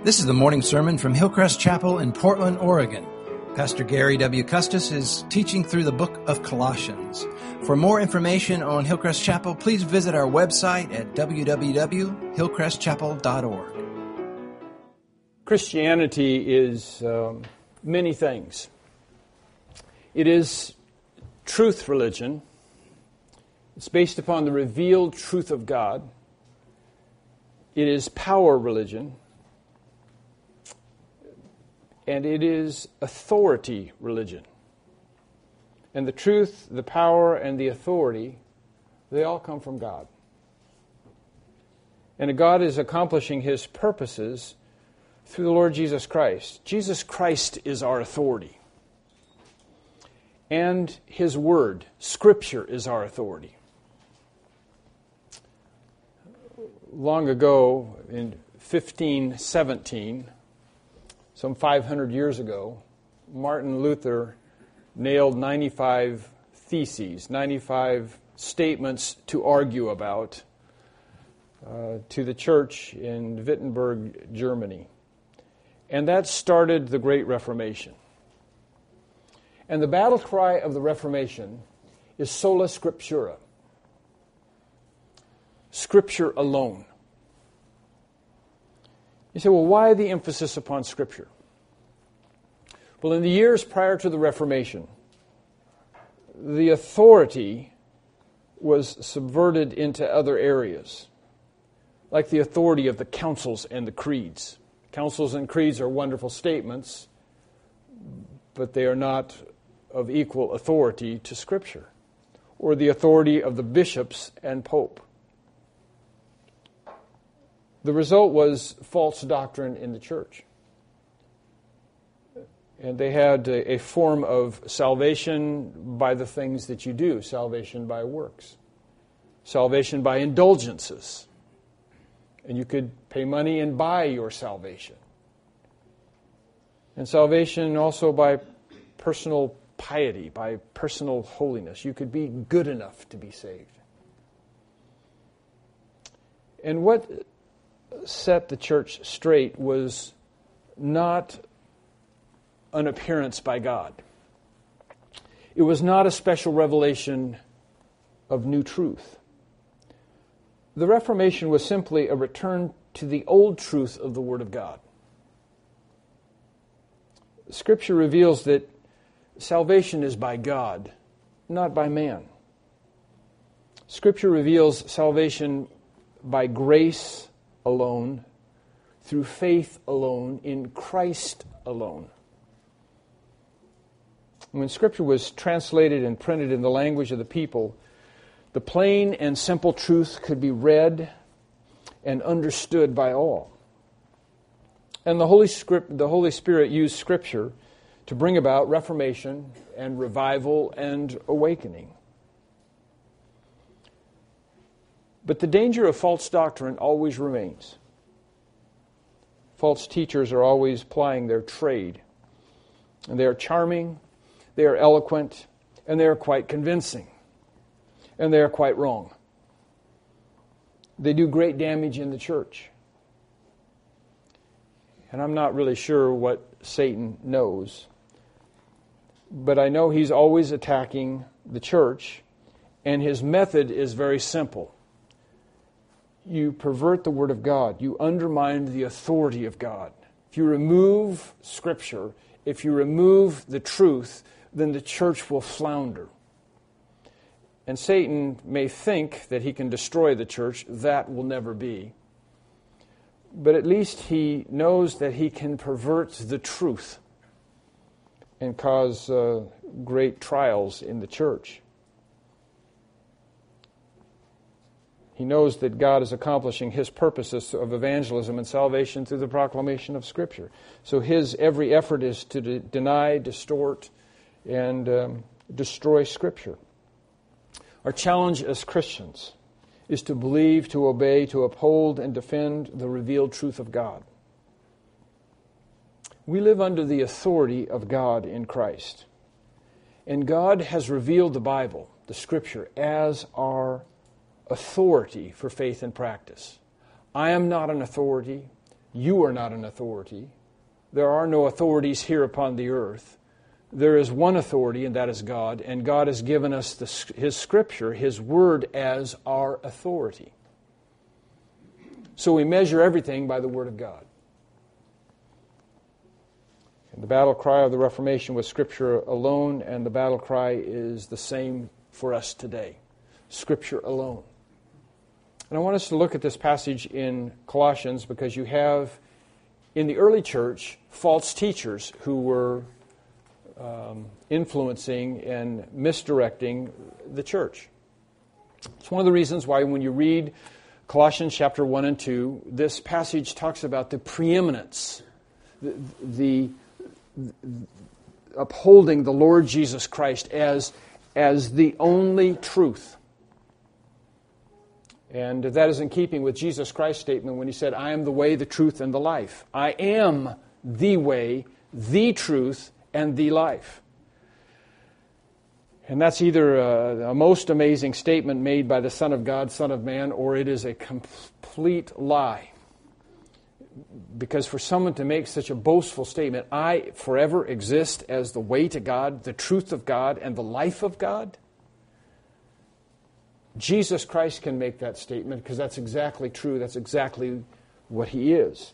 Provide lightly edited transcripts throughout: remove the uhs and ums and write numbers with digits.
This is the morning sermon from Hillcrest Chapel in Portland, Oregon. Pastor Gary W. Custis is teaching through the book of Colossians. For more information on Hillcrest Chapel, please visit our website at www.hillcrestchapel.org. Christianity is many things. It is truth religion. It's based upon the revealed truth of God. It is power religion. And it is authority religion. And the truth, the power, and the authority, they all come from God. And God is accomplishing His purposes through the Lord Jesus Christ. Jesus Christ is our authority. And His Word, Scripture, is our authority. Long ago, in 1517, some 500 years ago, Martin Luther nailed 95 theses, 95 statements to argue about to the church in Wittenberg, Germany. And that started the Great Reformation. And the battle cry of the Reformation is sola scriptura, Scripture alone. You say, well, why the emphasis upon Scripture? Well, in the years prior to the Reformation, the authority was subverted into other areas, like the authority of the councils and the creeds. Councils and creeds are wonderful statements, but they are not of equal authority to Scripture, or the authority of the bishops and pope. The result was false doctrine in the church. And they had a form of salvation by the things that you do, salvation by works, salvation by indulgences. And you could pay money and buy your salvation. And salvation also by personal piety, by personal holiness. You could be good enough to be saved. And what set the church straight was not an appearance by God. It was not a special revelation of new truth. The Reformation was simply a return to the old truth of the Word of God. Scripture reveals that salvation is by God, not by man. Scripture reveals salvation by grace alone, through faith alone, in Christ alone. When Scripture was translated and printed in the language of the people, the plain and simple truth could be read and understood by all. And the Holy Spirit used Scripture to bring about reformation and revival and awakening. But the danger of false doctrine always remains. False teachers are always plying their trade. And they are charming, they are eloquent, and they are quite convincing. And they are quite wrong. They do great damage in the church. And I'm not really sure what Satan knows. But I know he's always attacking the church, and his method is very simple. You pervert the Word of God. You undermine the authority of God. If you remove Scripture, if you remove the truth, then the church will flounder. And Satan may think that he can destroy the church. That will never be. But at least he knows that he can pervert the truth and cause great trials in the church. He knows that God is accomplishing His purposes of evangelism and salvation through the proclamation of Scripture. So his every effort is to deny, distort, and destroy Scripture. Our challenge as Christians is to believe, to obey, to uphold, and defend the revealed truth of God. We live under the authority of God in Christ. And God has revealed the Bible, the Scripture, as our authority for faith and practice. I am not an authority. You are not an authority. There are no authorities here upon the earth. There is one authority, and that is God. And God has given us His Scripture, His Word, as our authority. So we measure everything by the Word of God. And the battle cry of the Reformation was Scripture alone, and the battle cry is the same for us today. Scripture alone. And I want us to look at this passage in Colossians because you have, in the early church, false teachers who were influencing and misdirecting the church. It's one of the reasons why when you read Colossians chapter 1 and 2, this passage talks about the preeminence, the upholding the Lord Jesus Christ as the only truth. And that is in keeping with Jesus Christ's statement when He said, I am the way, the truth, and the life. I am the way, the truth, and the life. And that's either a most amazing statement made by the Son of God, Son of Man, or it is a complete lie. Because for someone to make such a boastful statement, I forever exist as the way to God, the truth of God, and the life of God, Jesus Christ can make that statement because that's exactly true. That's exactly what He is.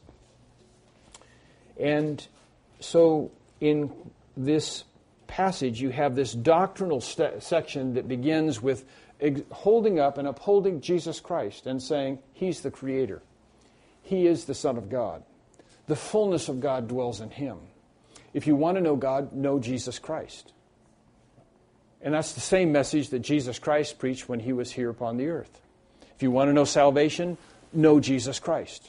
And so in this passage, you have this doctrinal section that begins with holding up and upholding Jesus Christ and saying He's the Creator. He is the Son of God. The fullness of God dwells in Him. If you want to know God, know Jesus Christ. And that's the same message that Jesus Christ preached when He was here upon the earth. If you want to know salvation, know Jesus Christ.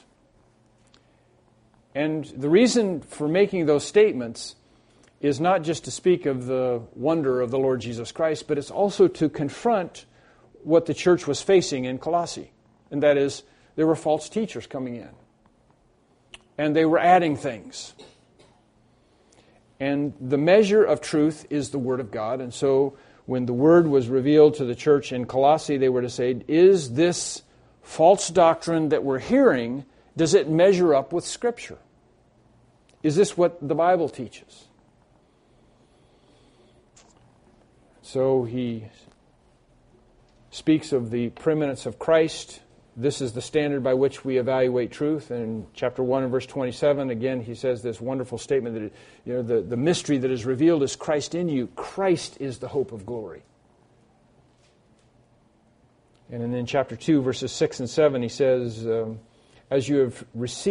And the reason for making those statements is not just to speak of the wonder of the Lord Jesus Christ, but it's also to confront what the church was facing in Colossae. And that is, there were false teachers coming in. And they were adding things. And the measure of truth is the Word of God. And so when the Word was revealed to the church in Colossae, they were to say, is this false doctrine that we're hearing, does it measure up with Scripture? Is this what the Bible teaches? So he speaks of the preeminence of Christ. This is the standard by which we evaluate truth. And in chapter 1 and verse 27, again, he says this wonderful statement that the mystery that is revealed is Christ in you. Christ is the hope of glory. And then in chapter 2, verses 6 and 7, he says, as you have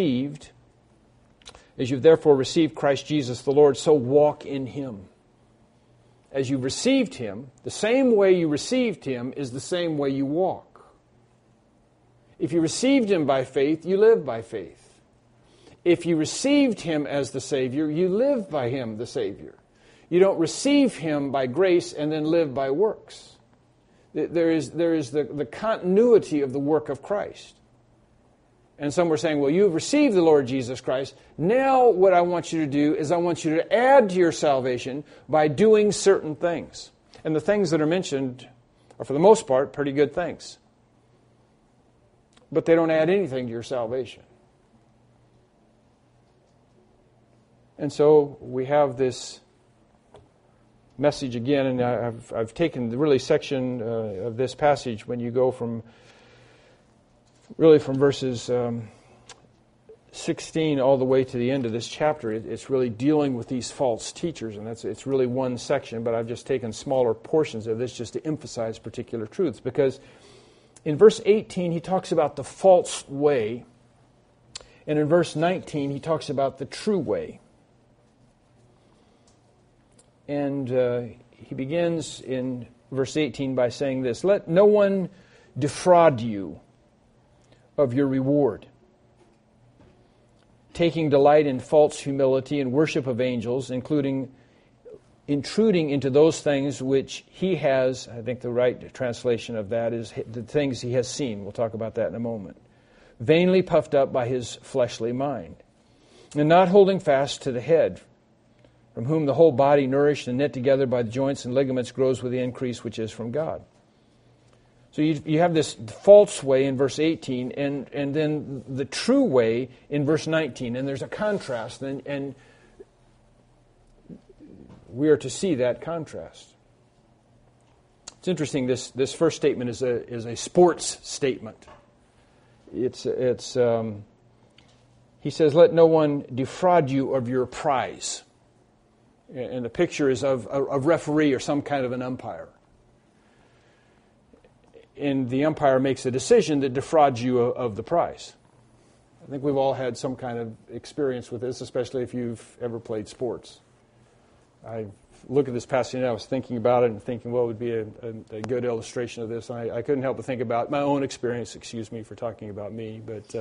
therefore received Christ Jesus the Lord, so walk in Him. As you've received Him, the same way you received Him is the same way you walk. If you received Him by faith, you live by faith. If you received Him as the Savior, you live by Him, the Savior. You don't receive Him by grace and then live by works. There is the continuity of the work of Christ. And some were saying, well, you've received the Lord Jesus Christ. Now what I want you to do is I want you to add to your salvation by doing certain things. And the things that are mentioned are, for the most part, pretty good things. But they don't add anything to your salvation. And so we have this message again, and I've taken the really section of this passage when you go from verses 16 all the way to the end of this chapter. It's really dealing with these false teachers, and it's really one section, but I've just taken smaller portions of this just to emphasize particular truths. Because in verse 18, he talks about the false way, and in verse 19, he talks about the true way. And he begins in verse 18 by saying this, let no one defraud you of your reward, taking delight in false humility and worship of angels, including intruding into those things which he has, I think the right translation of that is the things he has seen. We'll talk about that in a moment. Vainly puffed up by his fleshly mind, and not holding fast to the head, from whom the whole body, nourished and knit together by the joints and ligaments, grows with the increase which is from God. So you have this false way in verse 18 and then the true way in verse 19. And there's a contrast, and we are to see that contrast. It's interesting, this first statement is a sports statement. He says, let no one defraud you of your prize. And the picture is of a referee or some kind of an umpire. And the umpire makes a decision that defrauds you of the prize. I think we've all had some kind of experience with this, especially if you've ever played sports. I look at this passage and I was thinking about it and thinking, what would be a good illustration of this? And I couldn't help but think about my own experience. Excuse me for talking about me, but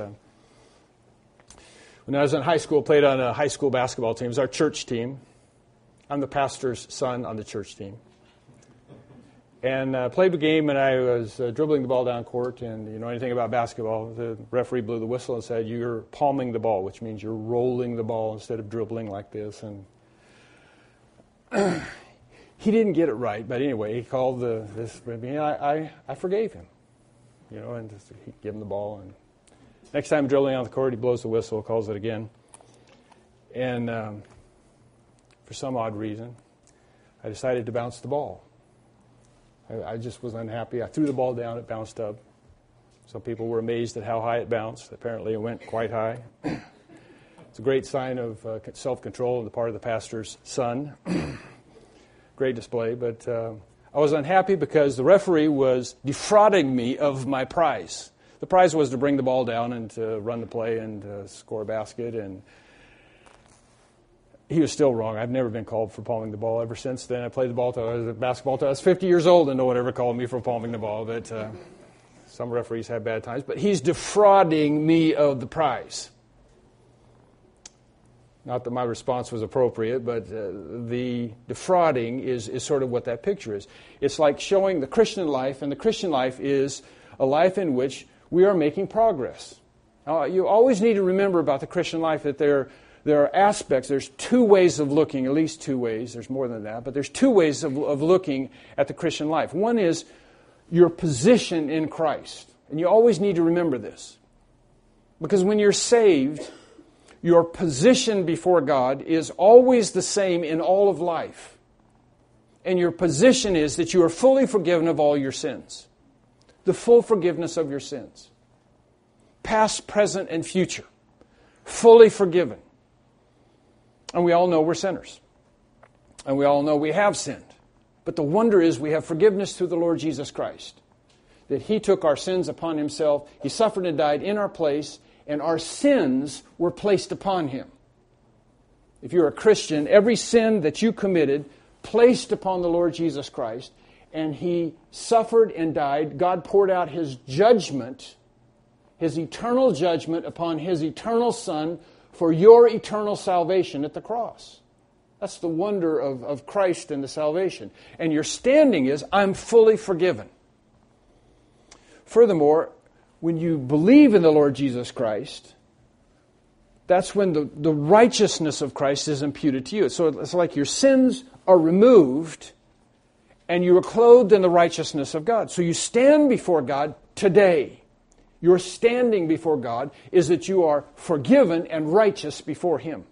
when I was in high school, played on a high school basketball team. It was our church team. I'm the pastor's son on the church team. And played the game, and I was dribbling the ball down court, and you know anything about basketball, the referee blew the whistle and said, you're palming the ball, which means you're rolling the ball instead of dribbling like this. And he didn't get it right, but anyway, he called this. I forgave him, you know, and just, he gave him the ball. And next time dribbling on the court, he blows the whistle, calls it again. And for some odd reason, I decided to bounce the ball. I just was unhappy. I threw the ball down. It bounced up. Some people were amazed at how high it bounced. Apparently, it went quite high. It's a great sign of self-control on the part of the pastor's son. Great display. But I was unhappy because the referee was defrauding me of my prize. The prize was to bring the ball down and to run the play and score a basket. And he was still wrong. I've never been called for palming the ball ever since then. I played the ball till I was basketball till I was 50 years old, and no one ever called me for palming the ball. But some referees have bad times. But he's defrauding me of the prize. Not that my response was appropriate, but the defrauding is sort of what that picture is. It's like showing the Christian life, and the Christian life is a life in which we are making progress. Now, you always need to remember about the Christian life that there are aspects, there's two ways of looking, at least two ways, there's more than that, but there's two ways of looking at the Christian life. One is your position in Christ. And you always need to remember this. Because when you're saved, your position before God is always the same in all of life. And your position is that you are fully forgiven of all your sins. The full forgiveness of your sins. Past, present, and future. Fully forgiven. And we all know we're sinners. And we all know we have sinned. But the wonder is we have forgiveness through the Lord Jesus Christ. That He took our sins upon Himself. He suffered and died in our place. And our sins were placed upon Him. If you're a Christian, every sin that you committed, placed upon the Lord Jesus Christ. And He suffered and died. God poured out His judgment, His eternal judgment upon His eternal Son, for your eternal salvation at the cross. That's the wonder of Christ and the salvation. And your standing is, I'm fully forgiven. Furthermore, when you believe in the Lord Jesus Christ, that's when the righteousness of Christ is imputed to you. So it's like your sins are removed and you are clothed in the righteousness of God. So you stand before God today. Your standing before God is that you are forgiven and righteous before Him.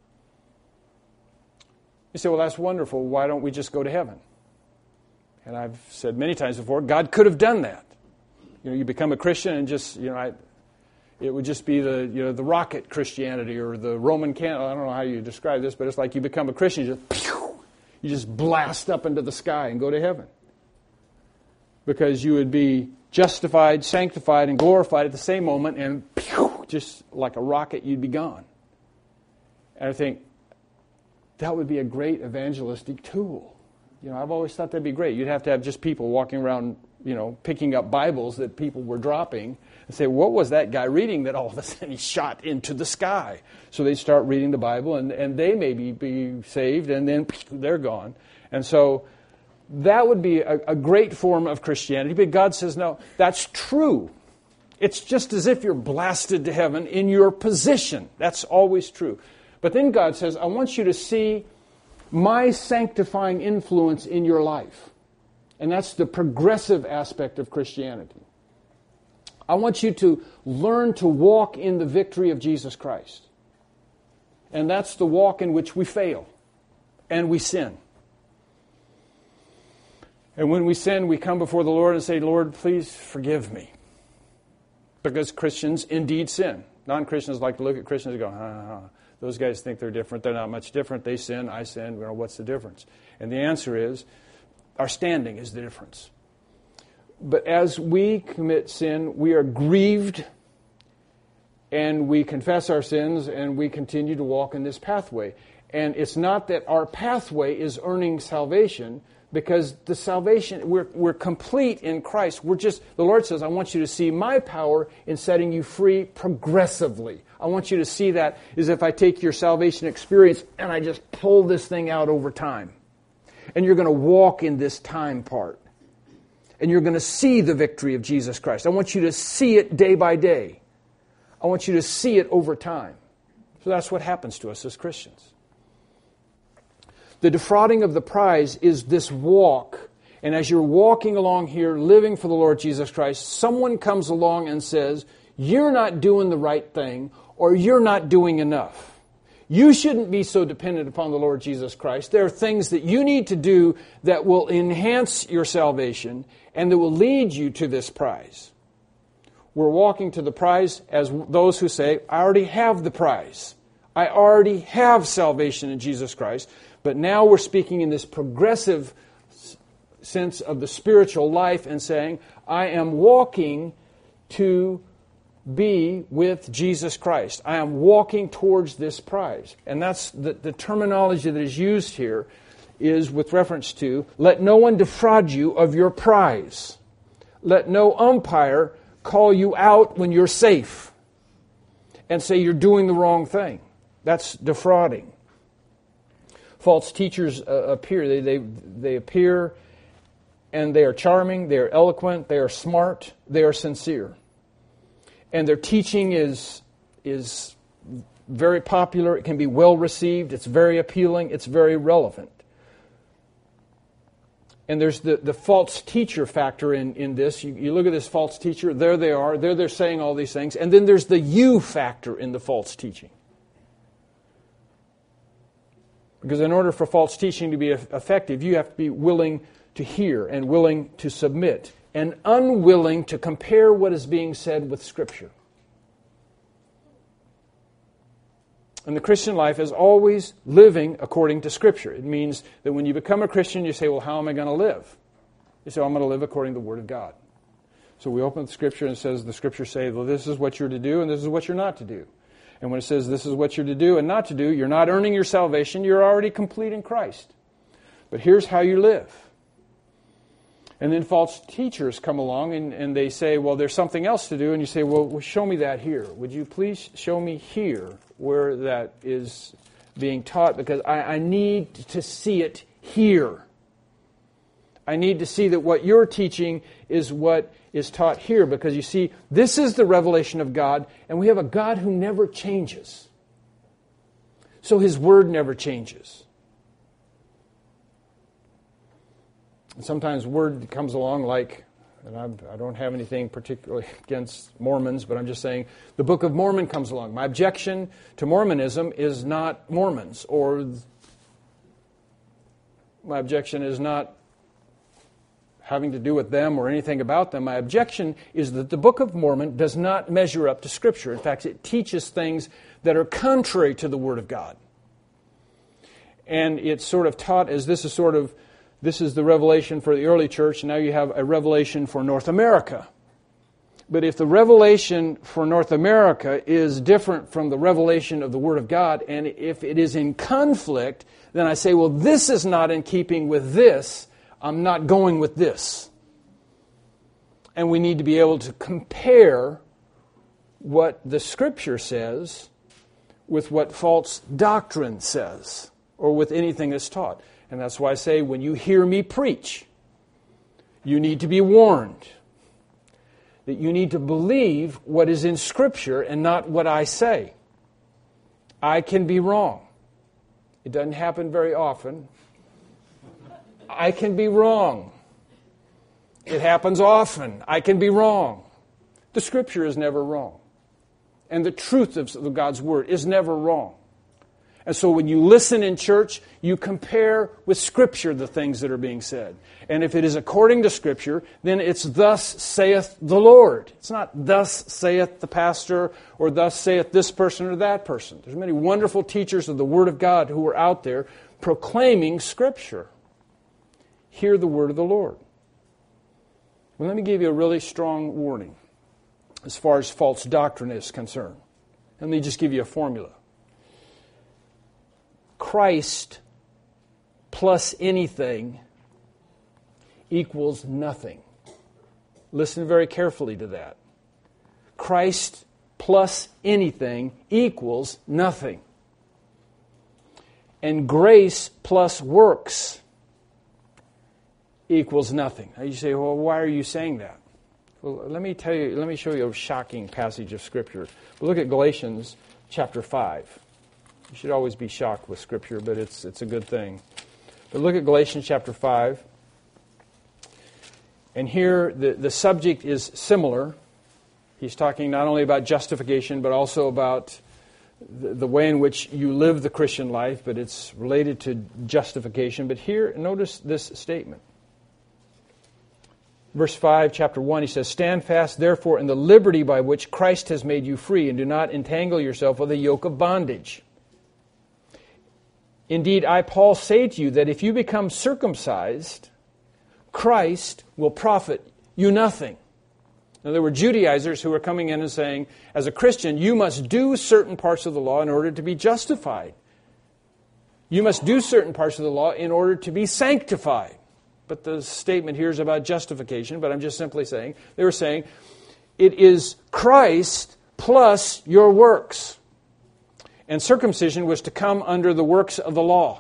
You say, well, that's wonderful. Why don't we just go to heaven? And I've said many times before, God could have done that. You know, you become a Christian and just, it would just be the rocket Christianity or the Roman candle. I don't know how you describe this, but it's like you become a Christian, you just blast up into the sky and go to heaven. Because you would be justified, sanctified, and glorified at the same moment, and just like a rocket, you'd be gone. And I think that would be a great evangelistic tool. You know, I've always thought that'd be great. You'd have to have just people walking around, picking up Bibles that people were dropping and say, what was that guy reading that all of a sudden he shot into the sky? So they start reading the Bible, and they maybe be saved, and then they're gone. And so that would be a great form of Christianity, but God says, no, that's true. It's just as if you're blasted to heaven in your position. That's always true. But then God says, I want you to see my sanctifying influence in your life. And that's the progressive aspect of Christianity. I want you to learn to walk in the victory of Jesus Christ. And that's the walk in which we fail and we sin. And when we sin, we come before the Lord and say, Lord, please forgive me. Because Christians indeed sin. Non-Christians like to look at Christians and go, those guys think they're different. They're not much different. They sin, I sin. Well, what's the difference? And the answer is, our standing is the difference. But as we commit sin, we are grieved, and we confess our sins, and we continue to walk in this pathway. And it's not that our pathway is earning salvation, because the salvation, we're complete in Christ. The Lord says, I want you to see my power in setting you free progressively. I want you to see that as if I take your salvation experience and I just pull this thing out over time. And you're going to walk in this time part. And you're going to see the victory of Jesus Christ. I want you to see it day by day. I want you to see it over time. So that's what happens to us as Christians. The defrauding of the prize is this walk. And as you're walking along here, living for the Lord Jesus Christ, someone comes along and says, you're not doing the right thing, or you're not doing enough. You shouldn't be so dependent upon the Lord Jesus Christ. There are things that you need to do that will enhance your salvation and that will lead you to this prize. We're walking to the prize as those who say, I already have the prize. I already have salvation in Jesus Christ. But now we're speaking in this progressive sense of the spiritual life and saying, I am walking to be with Jesus Christ. I am walking towards this prize. And that's the terminology that is used here is with reference to, let no one defraud you of your prize. Let no umpire call you out when you're safe and say you're doing the wrong thing. That's defrauding. False teachers appear. They appear and they are charming, they are eloquent, they are smart, they are sincere. And their teaching is very popular. It can be well received. It's very appealing. It's very relevant. And there's the false teacher factor in this. You look at this false teacher. There they are. They're saying all these things. And then there's the you factor in the false teaching. Because in order for false teaching to be effective, you have to be willing to hear and willing to submit and unwilling to compare what is being said with Scripture. And the Christian life is always living according to Scripture. It means that when you become a Christian, you say, well, how am I going to live? You say, well, I'm going to live according to the Word of God. So we open the Scripture and it says, the Scripture says, well, this is what you're to do and this is what you're not to do. And when it says this is what you're to do and not to do, you're not earning your salvation. You're already complete in Christ. But here's how you live. And then false teachers come along and they say, well, there's something else to do. And you say, well, show me that here. Would you please show me here where that is being taught? Because I need to see it here. I need to see that what you're teaching is what is taught here. Because you see, this is the revelation of God, and we have a God who never changes. So His Word never changes. And sometimes word comes along like, and I don't have anything particularly against Mormons, but I'm just saying the Book of Mormon comes along. My objection to Mormonism is not Mormons, or my objection is not having to do with them or anything about them. My objection is that the Book of Mormon does not measure up to Scripture. In fact, it teaches things that are contrary to the Word of God. And it's sort of taught as this is the revelation for the early church, and now you have a revelation for North America. But if the revelation for North America is different from the revelation of the Word of God, and if it is in conflict, then I say, well, this is not in keeping with this. I'm not going with this. And we need to be able to compare what the Scripture says with what false doctrine says, or with anything that's taught. And that's why I say, when you hear me preach, you need to be warned that you need to believe what is in Scripture and not what I say. I can be wrong. It doesn't happen very often. I can be wrong. It happens often. I can be wrong. The Scripture is never wrong. And the truth of God's Word is never wrong. And so when you listen in church, you compare with Scripture the things that are being said. And if it is according to Scripture, then it's thus saith the Lord. It's not thus saith the pastor or thus saith this person or that person. There's many wonderful teachers of the Word of God who are out there proclaiming Scripture. Hear the word of the Lord. Well, let me give you a really strong warning as far as false doctrine is concerned. Let me just give you a formula. Christ plus anything equals nothing. Listen very carefully to that. Christ plus anything equals nothing. And grace plus works equals nothing. Now you say, well, why are you saying that? Well, let me show you a shocking passage of Scripture. Look at Galatians chapter 5. You should always be shocked with Scripture, but it's a good thing. But look at Galatians chapter 5. And here the subject is similar. He's talking not only about justification, but also about the way in which you live the Christian life, but it's related to justification. But here, notice this statement. Verse 5, chapter 1, he says, "Stand fast, therefore, in the liberty by which Christ has made you free, and do not entangle yourself with a yoke of bondage. Indeed, I, Paul, say to you that if you become circumcised, Christ will profit you nothing." Now, there were Judaizers who were coming in and saying, as a Christian, you must do certain parts of the law in order to be justified. You must do certain parts of the law in order to be sanctified. But the statement here is about justification, but I'm just simply saying, they were saying, it is Christ plus your works. And circumcision was to come under the works of the law.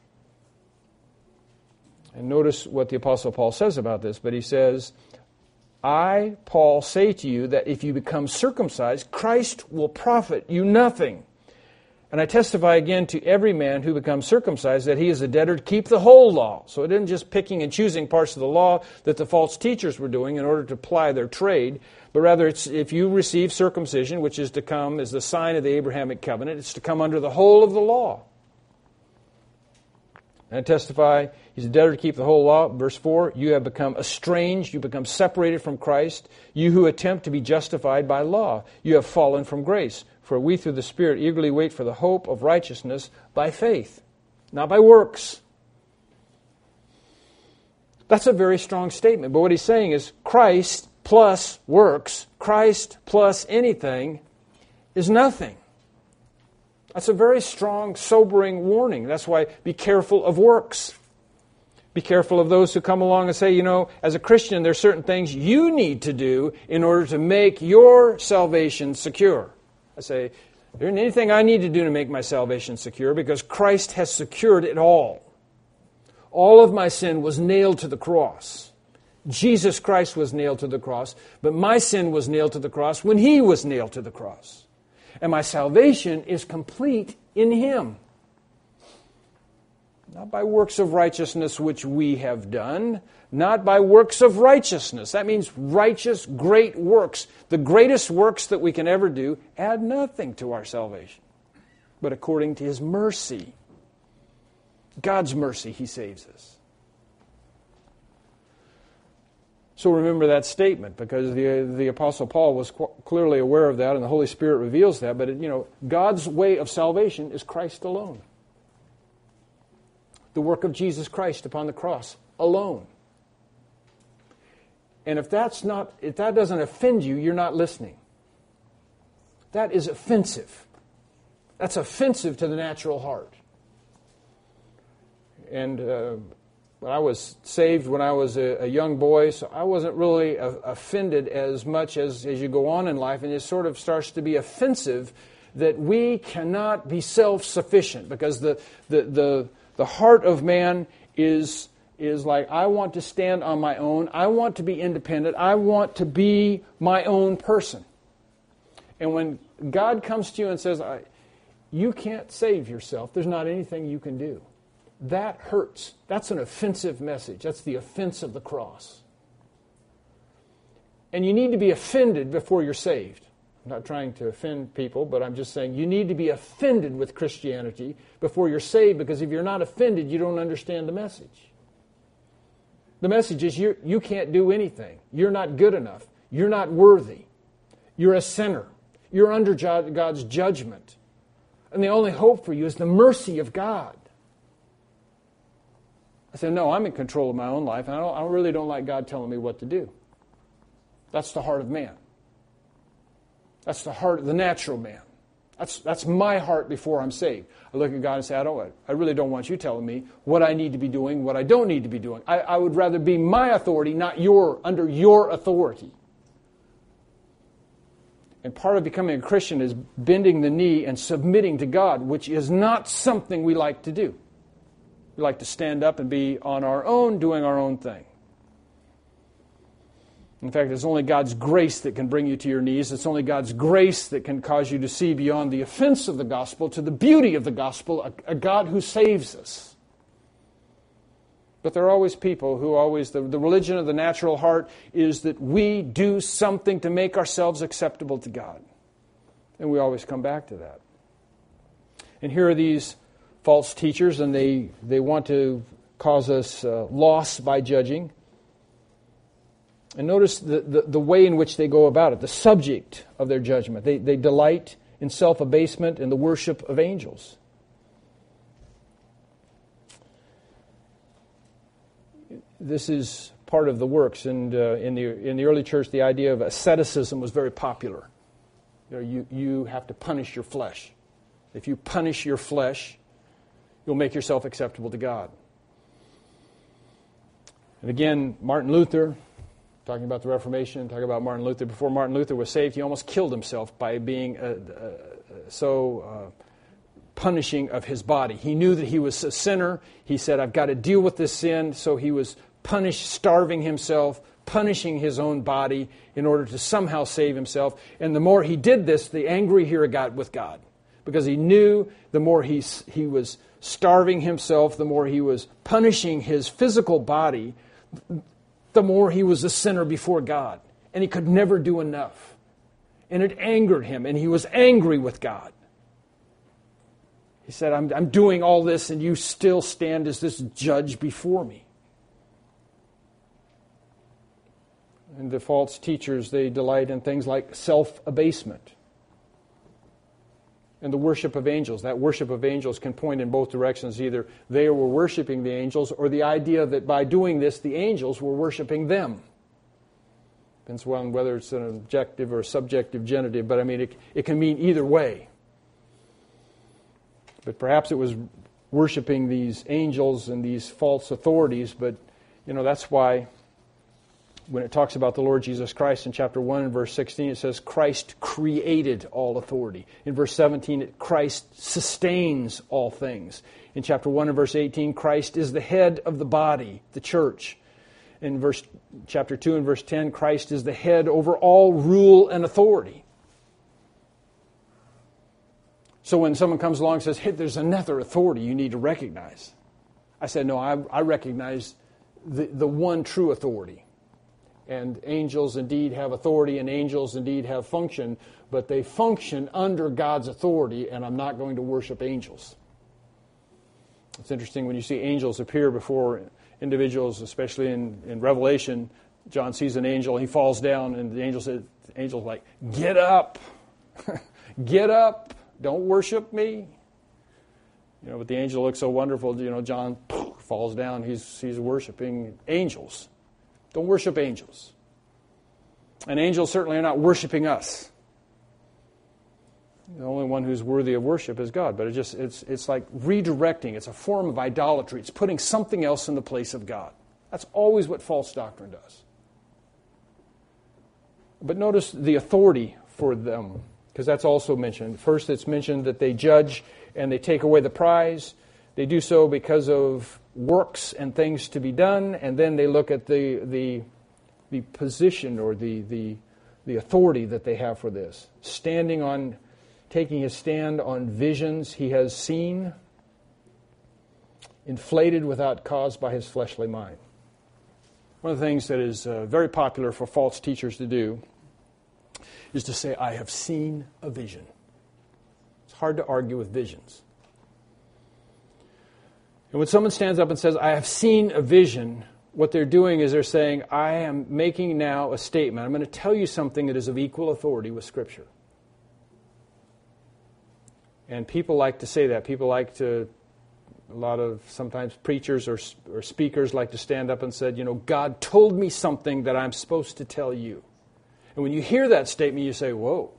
And notice what the Apostle Paul says about this, but he says, I, Paul, say to you that if you become circumcised, Christ will profit you nothing. And I testify again to every man who becomes circumcised that he is a debtor to keep the whole law. So it isn't just picking and choosing parts of the law that the false teachers were doing in order to ply their trade, but rather it's if you receive circumcision, which is to come as the sign of the Abrahamic covenant, it's to come under the whole of the law. And I testify, he's a debtor to keep the whole law. Verse 4, you have become estranged, you become separated from Christ, you who attempt to be justified by law. You have fallen from grace. For we through the Spirit eagerly wait for the hope of righteousness by faith, not by works. That's a very strong statement. But what he's saying is Christ plus works, Christ plus anything is nothing. That's a very strong, sobering warning. That's why be careful of works. Be careful of those who come along and say, you know, as a Christian, there are certain things you need to do in order to make your salvation secure. I say, there isn't anything I need to do to make my salvation secure because Christ has secured it all. All of my sin was nailed to the cross. Jesus Christ was nailed to the cross, but my sin was nailed to the cross when He was nailed to the cross. And my salvation is complete in Him. Not by works of righteousness which we have done, not by works of righteousness. That means righteous, great works. The greatest works that we can ever do add nothing to our salvation. But according to His mercy, God's mercy, He saves us. So remember that statement, because the Apostle Paul was clearly aware of that, and the Holy Spirit reveals that. But God's way of salvation is Christ alone. The work of Jesus Christ upon the cross alone. And if that doesn't offend you, you're not listening. That is offensive. That's offensive to the natural heart. And I was saved when I was a young boy, so I wasn't really offended as much as you go on in life, and it sort of starts to be offensive that we cannot be self-sufficient, because the heart of man is like, I want to stand on my own, I want to be independent, I want to be my own person. And when God comes to you and says, you can't save yourself, there's not anything you can do, that hurts. That's an offensive message. That's the offense of the cross. And you need to be offended before you're saved. I'm not trying to offend people, but I'm just saying you need to be offended with Christianity before you're saved, because if you're not offended, you don't understand the message. The message is you can't do anything. You're not good enough. You're not worthy. You're a sinner. You're under God's judgment. And the only hope for you is the mercy of God. I said, no, I'm in control of my own life, and I really don't like God telling me what to do. That's the heart of man. That's the heart of the natural man. That's my heart before I'm saved. I look at God and say, I really don't want you telling me what I need to be doing, what I don't need to be doing. I would rather be my authority, not under your authority. And part of becoming a Christian is bending the knee and submitting to God, which is not something we like to do. We like to stand up and be on our own, doing our own thing. In fact, it's only God's grace that can bring you to your knees. It's only God's grace that can cause you to see beyond the offense of the gospel to the beauty of the gospel, a God who saves us. But there are always people who the religion of the natural heart is that we do something to make ourselves acceptable to God. And we always come back to that. And here are these false teachers, and they want to cause us loss by judging. And notice the way in which they go about it, the subject of their judgment. They delight in self-abasement and the worship of angels. This is part of the works, and in the early church, the idea of asceticism was very popular. You have to punish your flesh. If you punish your flesh, you'll make yourself acceptable to God. And again, Martin Luther, talking about the Reformation, talking about Martin Luther. Before Martin Luther was saved, he almost killed himself by being so punishing of his body. He knew that he was a sinner. He said, I've got to deal with this sin. So he was starving himself, punishing his own body in order to somehow save himself. And the more he did this, the angrier he got with God. Because he knew the more he was starving himself, the more he was punishing his physical body, the more he was a sinner before God. And he could never do enough. And it angered him, and he was angry with God. He said, I'm doing all this, and you still stand as this judge before me. And the false teachers, they delight in things like self-abasement and the worship of angels. That worship of angels can point in both directions. Either they were worshiping the angels, or the idea that by doing this, the angels were worshiping them. Depends on whether it's an objective or subjective genitive, but I mean, it can mean either way. But perhaps it was worshiping these angels and these false authorities, but, that's why when it talks about the Lord Jesus Christ in chapter 1 and verse 16, it says Christ created all authority. In verse 17, Christ sustains all things. In chapter 1 and verse 18, Christ is the head of the body, the church. In chapter 2 and verse 10, Christ is the head over all rule and authority. So when someone comes along and says, hey, there's another authority you need to recognize, I said, no, I recognize the one true authority. And angels indeed have authority, and angels indeed have function, but they function under God's authority, and I'm not going to worship angels. It's interesting when you see angels appear before individuals, especially in Revelation. John sees an angel, he falls down, and the angel's like, get up, get up, don't worship me. But the angel looks so wonderful, John falls down, he's worshiping angels. Don't worship angels. And angels certainly are not worshiping us. The only one who's worthy of worship is God. But it's like redirecting. It's a form of idolatry. It's putting something else in the place of God. That's always what false doctrine does. But notice the authority for them, because that's also mentioned. First, it's mentioned that they judge and they take away the prize. They do so because of works and things to be done, and then they look at the position or the authority that they have for this. Taking his stand on visions he has seen, inflated without cause by his fleshly mind. One of the things that is very popular for false teachers to do is to say, I have seen a vision. It's hard to argue with visions. And when someone stands up and says, I have seen a vision, what they're doing is they're saying, I am making now a statement. I'm going to tell you something that is of equal authority with Scripture. And people like to say that. People like to, a lot of sometimes preachers or speakers like to stand up and say, God told me something that I'm supposed to tell you. And when you hear that statement, you say, whoa.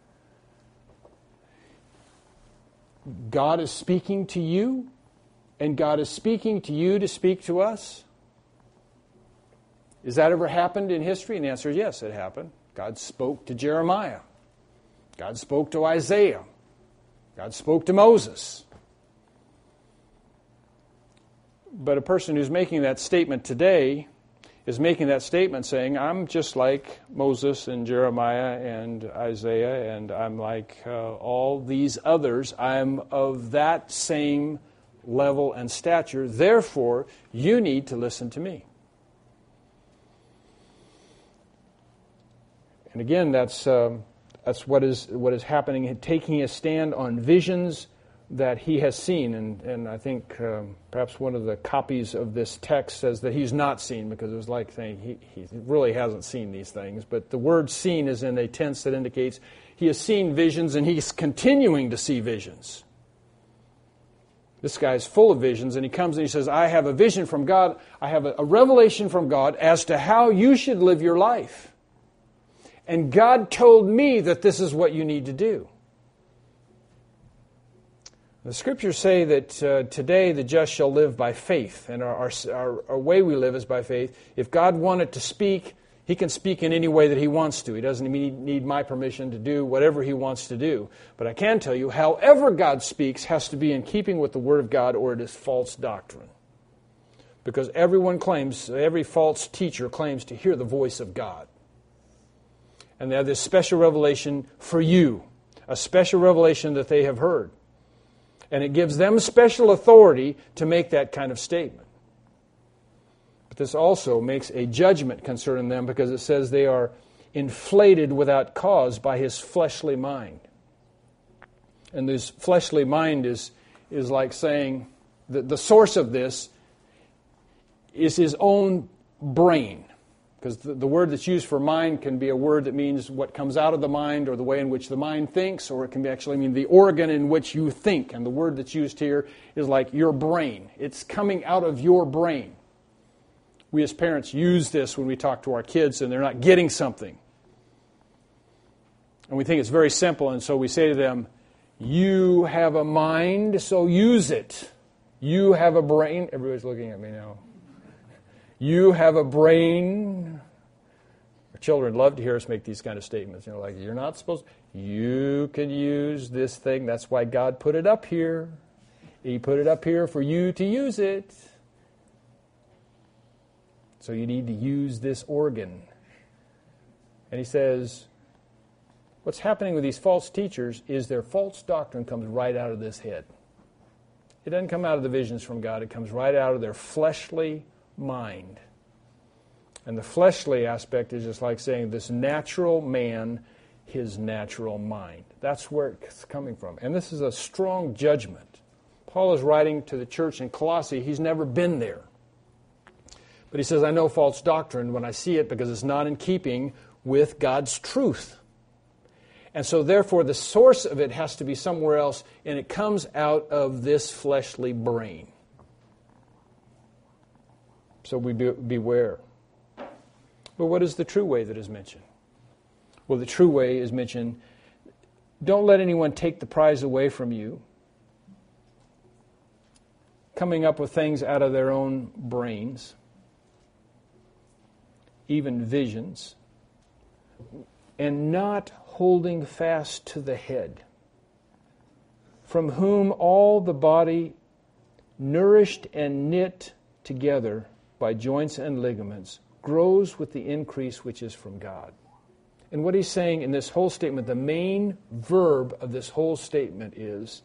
God is speaking to you, and God is speaking to you to speak to us? Has that ever happened in history? And the answer is yes, it happened. God spoke to Jeremiah. God spoke to Isaiah. God spoke to Moses. But a person who's making that statement today is making that statement saying, I'm just like Moses and Jeremiah and Isaiah, and I'm like all these others. I'm of that same level and stature. Therefore, you need to listen to me. And again, that's what is happening, taking a stand on visions that he has seen. And I think perhaps one of the copies of this text says that he's not seen, because it was like saying he really hasn't seen these things. But the word seen is in a tense that indicates he has seen visions and he's continuing to see visions. This guy's full of visions, and he comes and he says, I have a vision from God. I have a revelation from God as to how you should live your life. And God told me that this is what you need to do. The Scriptures say that today the just shall live by faith, and our way we live is by faith. If God wanted to speak, He can speak in any way that He wants to. He doesn't need my permission to do whatever He wants to do. But I can tell you, however God speaks has to be in keeping with the Word of God, or it is false doctrine. Because every false teacher claims to hear the voice of God. And they have this special revelation for you, a special revelation that they have heard. And it gives them special authority to make that kind of statement. But this also makes a judgment concerning them, because it says they are inflated without cause by his fleshly mind. And this fleshly mind is like saying that the source of this is his own brain. Because the word that's used for mind can be a word that means what comes out of the mind, or the way in which the mind thinks, or it can actually mean the organ in which you think. And the word that's used here is like your brain. It's coming out of your brain. We as parents use this when we talk to our kids and they're not getting something. And we think it's very simple, and so we say to them, you have a mind, so use it. You have a brain. Everybody's looking at me now. You have a brain. Our children love to hear us make these kind of statements. Like, you're not supposed to. You can use this thing. That's why God put it up here. He put it up here for you to use it. So you need to use this organ. And he says, what's happening with these false teachers is their false doctrine comes right out of this head. It doesn't come out of the visions from God. It comes right out of their fleshly mind. And the fleshly aspect is just like saying this natural man, his natural mind. That's where it's coming from. And this is a strong judgment. Paul is writing to the church in Colossae. He's never been there. But he says, I know false doctrine when I see it, because it's not in keeping with God's truth. And so therefore the source of it has to be somewhere else, and it comes out of this fleshly brain. So we beware. But what is the true way that is mentioned? Well, the true way is mentioned, don't let anyone take the prize away from you, coming up with things out of their own brains, even visions, and not holding fast to the head, from whom all the body, nourished and knit together by joints and ligaments, grows with the increase which is from God. And what he's saying in this whole statement, the main verb of this whole statement is,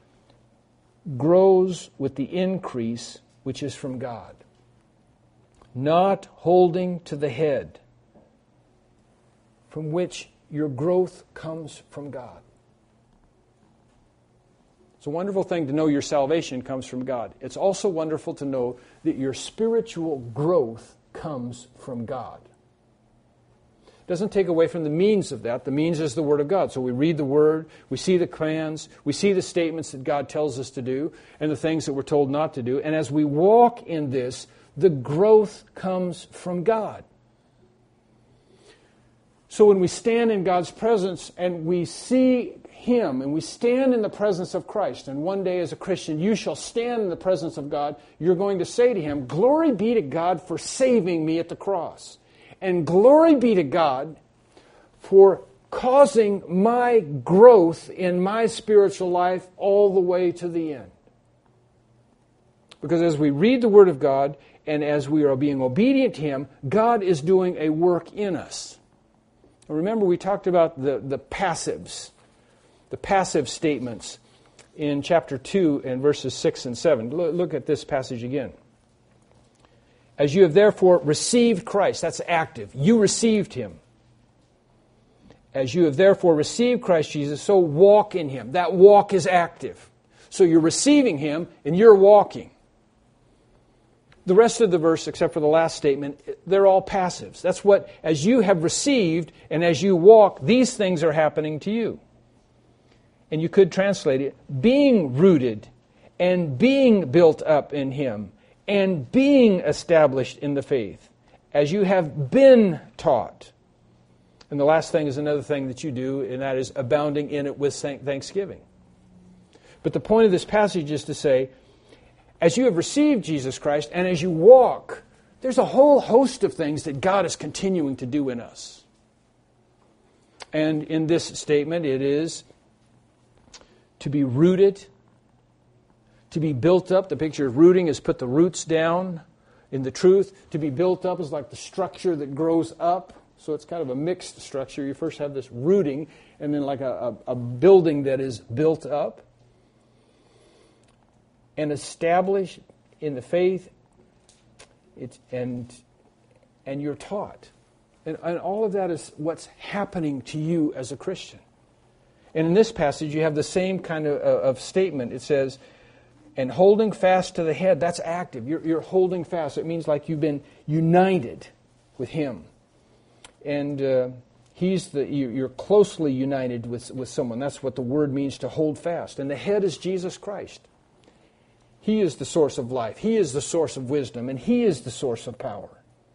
grows with the increase which is from God. not holding to the head, from which your growth comes from God. It's a wonderful thing to know your salvation comes from God. It's also wonderful to know that your spiritual growth comes from God. It doesn't take away from the means of that. The means is the Word of God. So we read the Word, we see the commands, we see the statements that God tells us to do, and the things that we're told not to do. And as we walk in this, the growth comes from God. So when we stand in God's presence and we see Him and we stand in the presence of Christ, and one day as a Christian you shall stand in the presence of God, you're going to say to Him, "Glory be to God for saving me at the cross. And glory be to God for causing my growth in my spiritual life all the way to the end." Because as we read the Word of God and as we are being obedient to Him, God is doing a work in us. Remember, we talked about the passives, the passive statements in chapter 2 and verses 6 and 7. Look at this passage again. "As you have therefore received Christ," that's active, you received Him. "As you have therefore received Christ Jesus, so walk in Him." That walk is active. So you're receiving Him and you're walking. The rest of the verse, except for the last statement, they're all passives. That's what, as you have received and as you walk, these things are happening to you. And you could translate it, being rooted and being built up in Him and being established in the faith, as you have been taught. And the last thing is another thing that you do, and that is abounding in it with thanksgiving. But the point of this passage is to say, as you have received Jesus Christ and as you walk, there's a whole host of things that God is continuing to do in us. And in this statement, it is to be rooted, to be built up. The picture of rooting is put the roots down in the truth. To be built up is like the structure that grows up. So it's kind of a mixed structure. You first have this rooting and then like a building that is built up. And established in the faith, and you're taught. And all of that is what's happening to you as a Christian. And in this passage, you have the same kind of statement. It says, and holding fast to the head, that's active. You're holding fast. It means like you've been united with Him. And you're closely united with someone. That's what the word means, to hold fast. And the head is Jesus Christ. He is the source of life. He is the source of wisdom. And He is the source of power.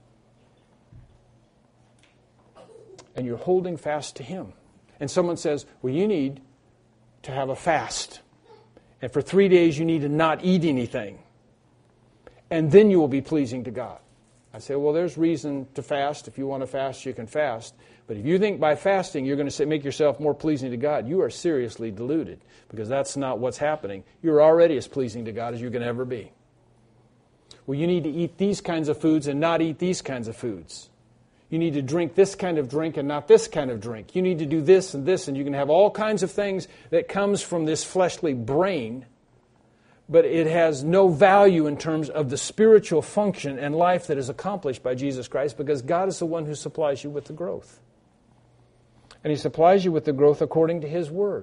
And you're holding fast to Him. And someone says, well, you need to have a fast. And for 3 days you need to not eat anything. And then you will be pleasing to God. I say, well, there's reason to fast. If you want to fast, you can fast. But if you think by fasting you're going to make yourself more pleasing to God, you are seriously deluded, because that's not what's happening. You're already as pleasing to God as you can ever be. Well, you need to eat these kinds of foods and not eat these kinds of foods. You need to drink this kind of drink and not this kind of drink. You need to do this, and you can have all kinds of things that comes from this fleshly brain, but it has no value in terms of the spiritual function and life that is accomplished by Jesus Christ, because God is the one who supplies you with the growth. And He supplies you with the growth according to His Word.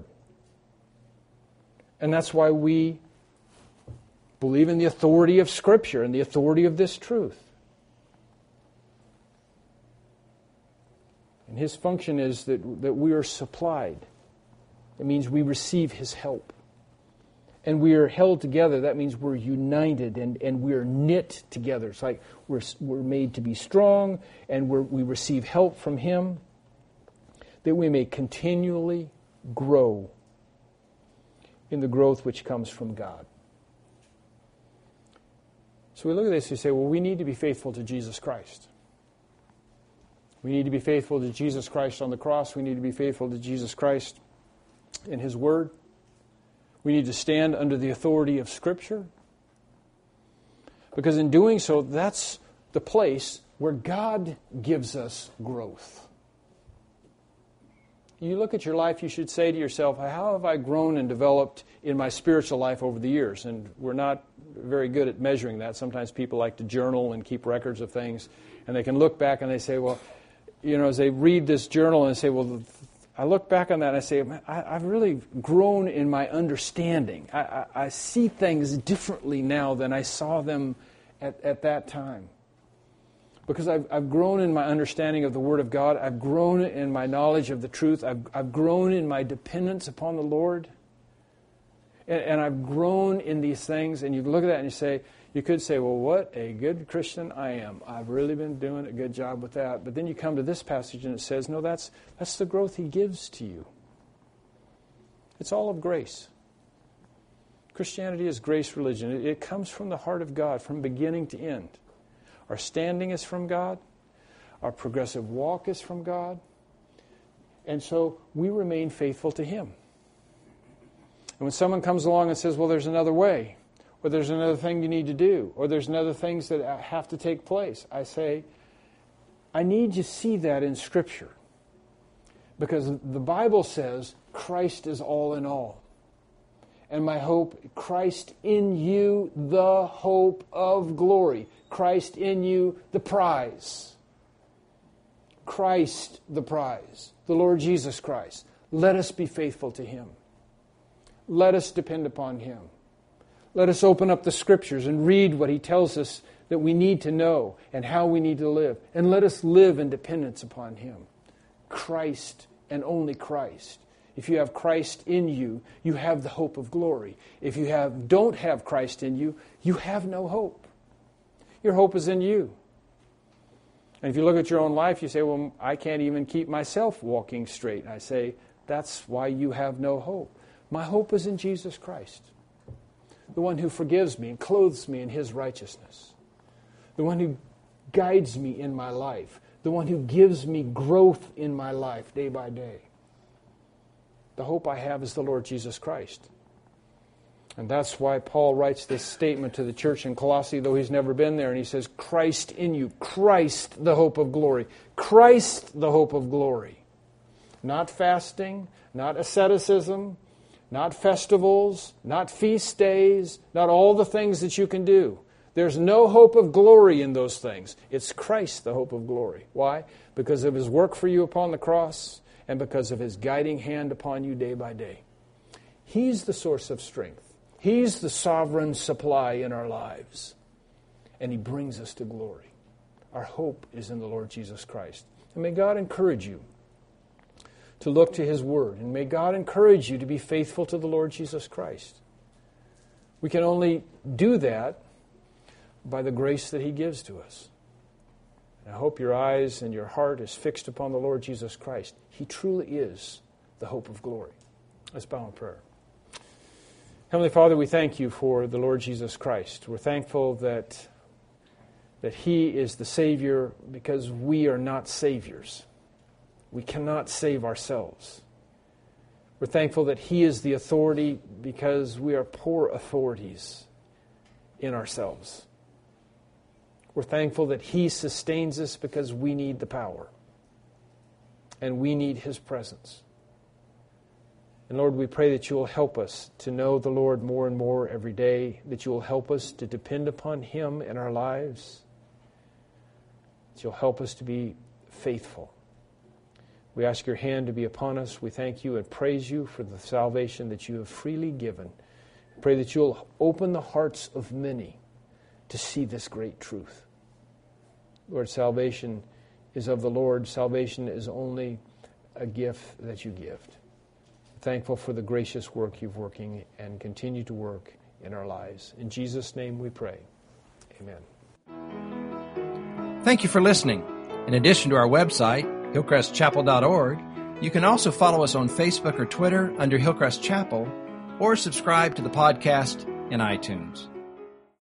And that's why we believe in the authority of Scripture and the authority of this truth. And His function is that we are supplied. It means we receive His help. And we are held together. That means we're united and we're knit together. It's like we're made to be strong, and we receive help from Him, that we may continually grow in the growth which comes from God. So we look at this and say, well, we need to be faithful to Jesus Christ. We need to be faithful to Jesus Christ on the cross. We need to be faithful to Jesus Christ in His Word. We need to stand under the authority of Scripture. Because in doing so, that's the place where God gives us growth. You look at your life, you should say to yourself, how have I grown and developed in my spiritual life over the years? And we're not very good at measuring that. Sometimes people like to journal and keep records of things, and they can look back and they say, well, as they read this journal and say, well, I look back on that and I say, I've really grown in my understanding. I see things differently now than I saw them at that time. Because I've grown in my understanding of the Word of God. I've grown in my knowledge of the truth. I've grown in my dependence upon the Lord. And I've grown in these things. And you look at that and you could say, well, what a good Christian I am. I've really been doing a good job with that. But then you come to this passage and it says, no, that's the growth He gives to you. It's all of grace. Christianity is grace religion. It comes from the heart of God from beginning to end. Our standing is from God. Our progressive walk is from God. And so we remain faithful to Him. And when someone comes along and says, well, there's another way, or there's another thing you need to do, or there's another things that have to take place, I say, I need you to see that in Scripture. Because the Bible says Christ is all in all. And my hope, Christ in you, the hope of glory. Christ in you, the prize. Christ, the prize. The Lord Jesus Christ. Let us be faithful to Him. Let us depend upon Him. Let us open up the Scriptures and read what He tells us that we need to know and how we need to live. And let us live in dependence upon Him. Christ and only Christ. If you have Christ in you, you have the hope of glory. If you don't have Christ in you, you have no hope. Your hope is in you. And if you look at your own life, you say, well, I can't even keep myself walking straight. And I say, that's why you have no hope. My hope is in Jesus Christ, the one who forgives me and clothes me in His righteousness, the one who guides me in my life, the one who gives me growth in my life day by day. The hope I have is the Lord Jesus Christ. And that's why Paul writes this statement to the church in Colossae, though he's never been there. And he says, Christ in you, Christ the hope of glory. Christ the hope of glory. Not fasting, not asceticism, not festivals, not feast days, not all the things that you can do. There's no hope of glory in those things. It's Christ the hope of glory. Why? Because of His work for you upon the cross, and because of His guiding hand upon you day by day. He's the source of strength. He's the sovereign supply in our lives. And He brings us to glory. Our hope is in the Lord Jesus Christ. And may God encourage you to look to His Word. And may God encourage you to be faithful to the Lord Jesus Christ. We can only do that by the grace that He gives to us. I hope your eyes and your heart is fixed upon the Lord Jesus Christ. He truly is the hope of glory. Let's bow in prayer. Heavenly Father, we thank You for the Lord Jesus Christ. We're thankful that He is the Savior because we are not saviors. We cannot save ourselves. We're thankful that He is the authority because we are poor authorities in ourselves. We're thankful that He sustains us because we need the power. And we need His presence. And Lord, we pray that You will help us to know the Lord more and more every day, that You will help us to depend upon Him in our lives, that You'll help us to be faithful. We ask Your hand to be upon us. We thank You and praise You for the salvation that You have freely given. Pray that You'll open the hearts of many to see this great truth. Lord, salvation is of the Lord. Salvation is only a gift that You give. Thankful for the gracious work You've working and continue to work in our lives. In Jesus' name we pray. Amen. Thank you for listening. In addition to our website, hillcrestchapel.org, you can also follow us on Facebook or Twitter under Hillcrest Chapel, or subscribe to the podcast in iTunes.